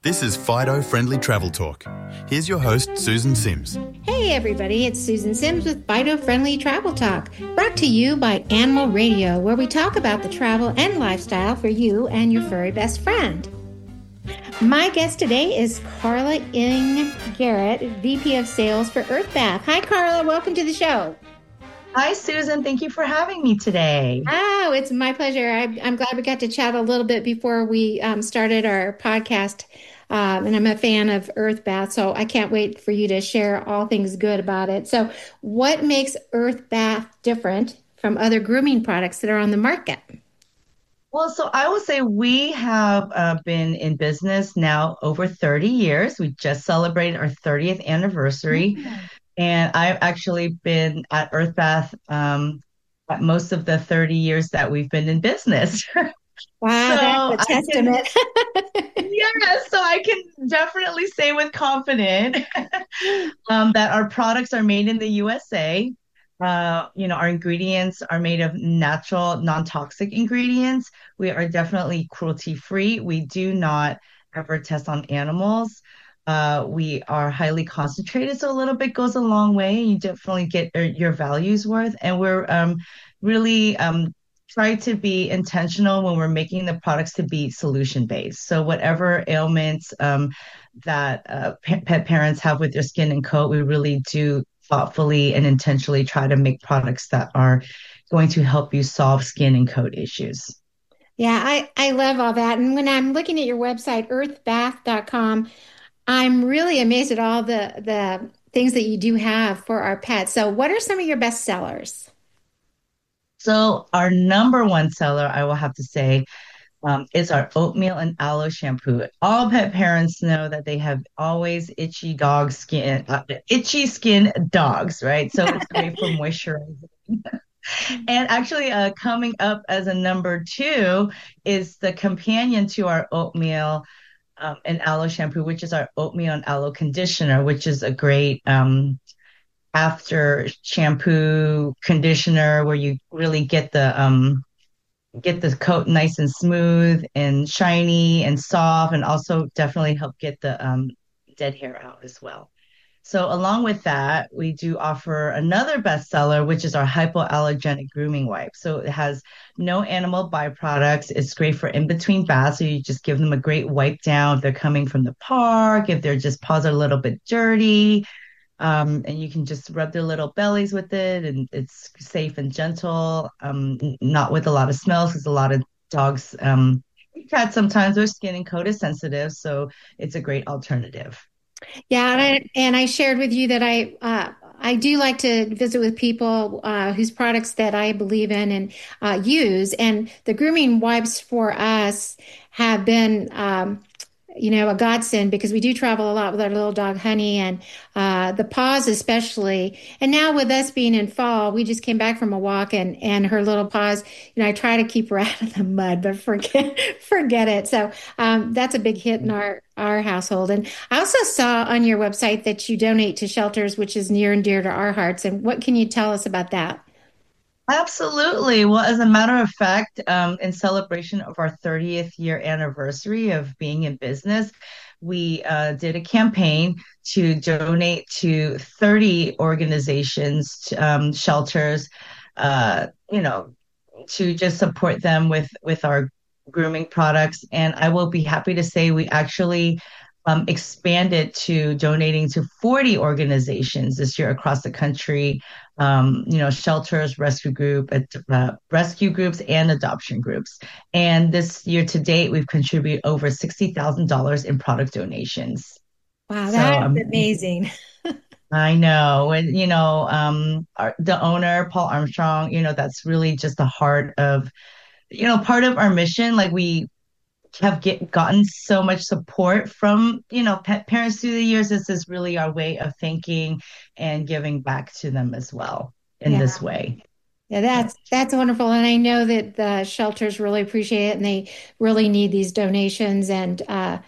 This is Fido Friendly Travel Talk. Here's your host, Susan Sims. Hey everybody, it's Susan Sims with Fido Friendly Travel Talk, brought to you by Animal Radio, where we talk about the travel and lifestyle for you and your furry best friend. My guest today is Carla Ng Garrett, VP of Sales for Earth Bath. Hi Carla, welcome to the show. Hi Susan, thank you for having me today. Oh, it's my pleasure. I'm glad we got to chat a little bit before we started our podcast. And I'm a fan of Earth Bath, so I can't wait for you to share all things good about it. So what makes Earth Bath different from other grooming products that are on the market? Well, so I will say we have been in business now over 30 years. We just celebrated our 30th anniversary. And I've actually been at Earth Bath at most of the 30 years that we've been in business. Wow, that's a testament. So I can definitely say with confidence that our products are made in the USA. Our ingredients are made of natural, non-toxic ingredients. We are definitely cruelty-free. We do not ever test on animals. We are highly concentrated, so a little bit goes a long way. You definitely get your values worth. And we're really try to be intentional when we're making the products to be solution based. So whatever ailments that pet parents have with their skin and coat, we really do thoughtfully and intentionally try to make products that are going to help you solve skin and coat issues. Yeah, I love all that. And when I'm looking at your website, earthbath.com, I'm really amazed at all the things that you do have for our pets. So what are some of your best sellers? So our number one seller, I will have to say, is our oatmeal and aloe shampoo. All pet parents know that they have always itchy skin dogs, right? So it's great for moisturizing. And actually, coming up as a number two is the companion to our oatmeal and aloe shampoo, which is our oatmeal and aloe conditioner, which is a great after shampoo conditioner where you really get the coat nice and smooth and shiny and soft, and also definitely help get the dead hair out as well. So along with that, we do offer another bestseller, which is our hypoallergenic grooming wipe. So it has no animal byproducts. It's great for in between baths. So you just give them a great wipe down if they're coming from the park, if their just paws are a little bit dirty. And you can just rub their little bellies with it, and it's safe and gentle, not with a lot of smells, because a lot of dogs, cats sometimes their skin and coat is sensitive, so it's a great alternative. Yeah, and I shared with you that I do like to visit with people whose products that I believe in and use, and the grooming wipes for us have been a godsend, because we do travel a lot with our little dog Honey, and the paws especially. And now with us being in fall, we just came back from a walk, and her little paws, I try to keep her out of the mud, but forget it. So that's a big hit in our household. And I also saw on your website that you donate to shelters, which is near and dear to our hearts. And what can you tell us about that? Absolutely. Well, as a matter of fact, in celebration of our 30th year anniversary of being in business, we did a campaign to donate to 30 organizations, shelters, to just support them with our grooming products. And I will be happy to say we actually expanded to donating to 40 organizations this year across the country, shelters, rescue groups, and adoption groups. And this year to date, we've contributed over $60,000 in product donations. Wow, that's amazing. I know. And, the owner, Paul Armstrong, that's really just the heart of, part of our mission. Like we have gotten so much support from, pet parents through the years. This is really our way of thinking and giving back to them as well in this way. Yeah, that's wonderful. And I know that the shelters really appreciate it, and they really need these donations. And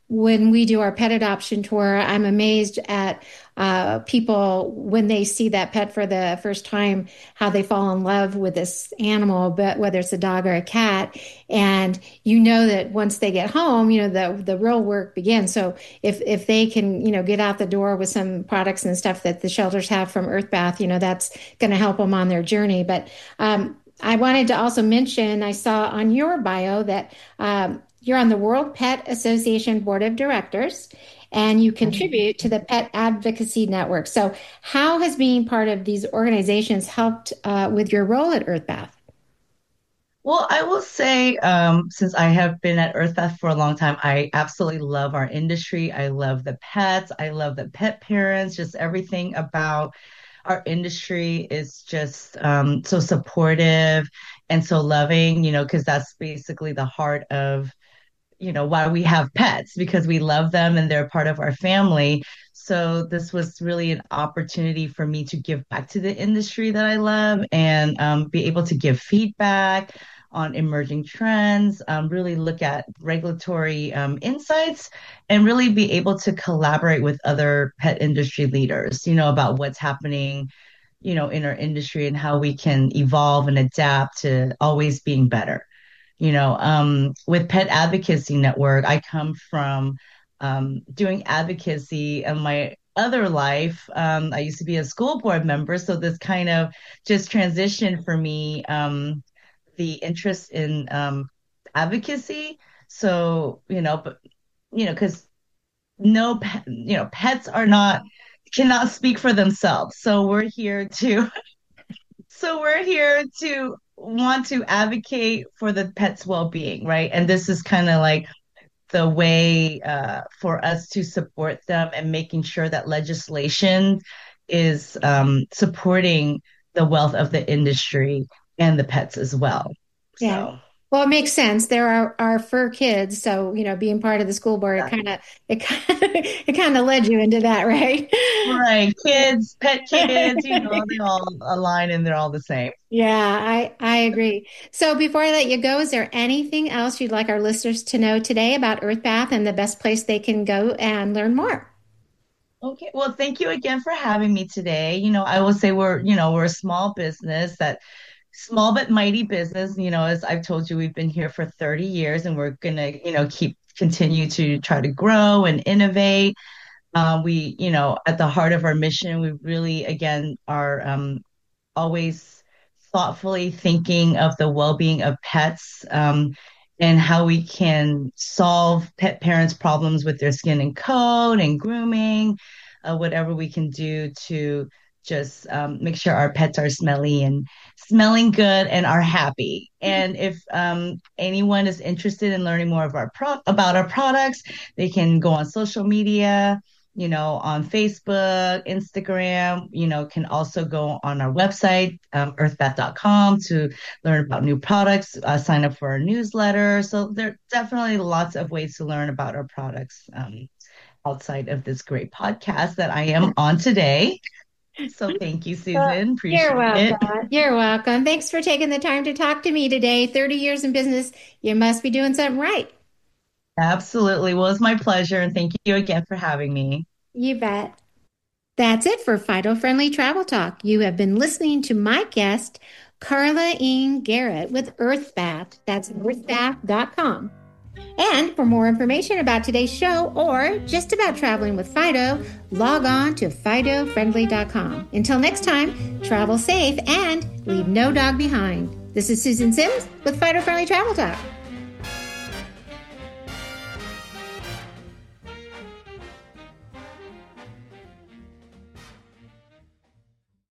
when we do our pet adoption tour, I'm amazed at people when they see that pet for the first time, how they fall in love with this animal, but whether it's a dog or a cat. And you know that once they get home, the real work begins. So if they can, get out the door with some products and stuff that the shelters have from Earth Bath, that's going to help them on their journey. But I wanted to also mention, I saw on your bio that you're on the World Pet Association Board of Directors, and you contribute to the Pet Advocacy Network. So how has being part of these organizations helped with your role at Earth Bath? Well, I will say, since I have been at Earth Bath for a long time, I absolutely love our industry. I love the pets. I love the pet parents. Just everything about our industry is just so supportive and so loving, because that's basically the heart of why we have pets, because we love them and they're part of our family. So this was really an opportunity for me to give back to the industry that I love and be able to give feedback on emerging trends, really look at regulatory insights, and really be able to collaborate with other pet industry leaders, about what's happening, in our industry and how we can evolve and adapt to always being better. With Pet Advocacy Network, I come from doing advocacy in my other life. I used to be a school board member, so this kind of just transitioned for me, the interest in advocacy. So, because pets cannot speak for themselves. So we're here to want to advocate for the pet's well-being, right? And this is kind of like the way for us to support them and making sure that legislation is supporting the wealth of the industry and the pets as well. Yeah. So. Well, it makes sense. There are fur kids, so being part of the school board, it kind of led you into that, right? Right, kids, pet kids, they all align and they're all the same. Yeah, I agree. So before I let you go, is there anything else you'd like our listeners to know today about Earth Bath and the best place they can go and learn more? Okay, well, thank you again for having me today. I will say we're a small business small but mighty business. As I've told you, we've been here for 30 years and we're going to, continue to try to grow and innovate. We, at the heart of our mission, we really, again, are always thoughtfully thinking of the well-being of pets, and how we can solve pet parents' problems with their skin and coat and grooming, whatever we can do to just make sure our pets are smelling good and are happy. And if anyone is interested in learning more of about our products, they can go on social media, on Facebook, Instagram, can also go on our website, earthbath.com, to learn about new products, sign up for our newsletter. So there are definitely lots of ways to learn about our products outside of this great podcast that I am on today. So thank you, Susan. Appreciate You're welcome. it. You're welcome. Thanks for taking the time to talk to me today. 30 years in business, you must be doing something right. Absolutely. Well, it's my pleasure. And thank you again for having me. You bet. That's it for Fido Friendly Travel Talk. You have been listening to my guest, Carla Ian Garrett with Earth Bath. That's earthbath.com. And for more information about today's show or just about traveling with Fido, log on to FidoFriendly.com. Until next time, travel safe and leave no dog behind. This is Susan Sims with Fido Friendly Travel Talk.